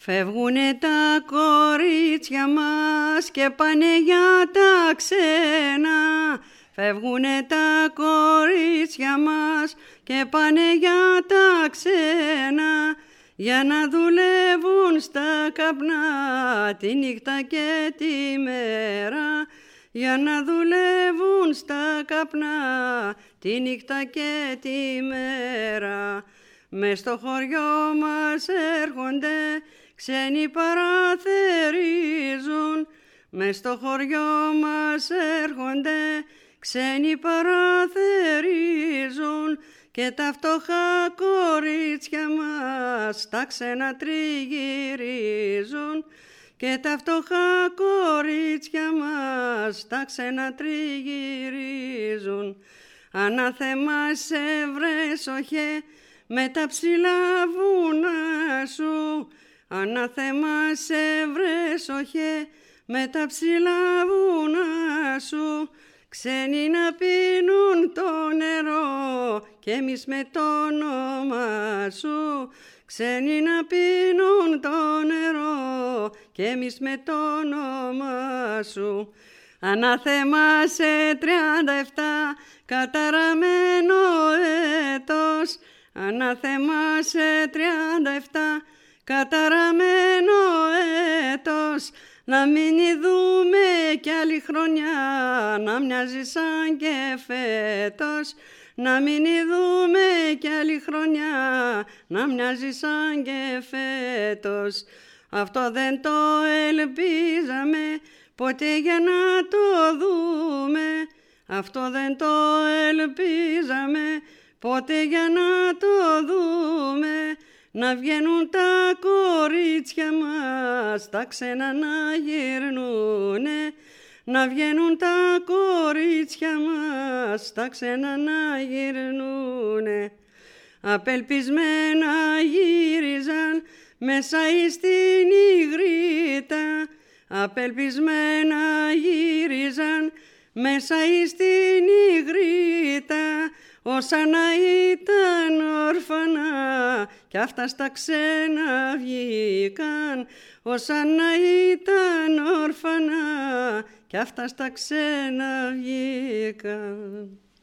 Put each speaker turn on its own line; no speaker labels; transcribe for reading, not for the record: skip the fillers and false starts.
Φεύγουνε τα κορίτσια μας και πάνε για τα ξένα. Φεύγουνε τα κορίτσια μας και πάνε για τα ξένα, για να δουλεύουν στα καπνά τη νύχτα και τη μέρα, για να δουλεύουν στα καπνά τη νύχτα και τη μέρα. Μες στο χωριό μας έρχονται ξένοι παραθερίζουν, μες στο χωριό μας έρχονται ξένοι παραθερίζουν, και τα φτωχά κορίτσια μας τα ξένα τριγυρίζουν, και τα φτωχά κορίτσια μας τα ξένα τριγυρίζουν. Ανάθεμάσαι βρες οχέ με τα ψηλά βουνά σου, ανάθεμάσαι βρες οχέ με τα ψηλά βουνά σου. Ξένοι να πίνουν το νερό και εμείς με το όνομα σου, ξένοι να πίνουν το νερό και εμείς με το όνομα σου. Ανάθεμάσαι 37 καταραμένο έτος, ανάθεμάσαι 37 καταραμένο έτος, να μην ειδούμε κι άλλη χρονιά να μοιάζει σαν και φέτος, να μην ειδούμε κι άλλη χρονιά να μοιάζει σαν και φέτος. Αυτό δεν το ελπίζαμε ποτέ για να το δούμε, αυτό δεν το ελπίζαμε ποτέ για να το δούμε, να βγαίνουν τα κορίτσια μας τα ξένα να γυρνούνε, να βγαίνουν τα κορίτσια μας τα ξένα να γυρνούνε. Απελπισμένα γύριζαν μέσα στην υγρήτα, απελπισμένα γύριζαν μέσα στην υγρήτα, όσα να ήταν όρφανα κι αυτά στα ξένα βγήκαν, όσα να ήταν όρφανα κι αυτά στα ξένα βγήκαν.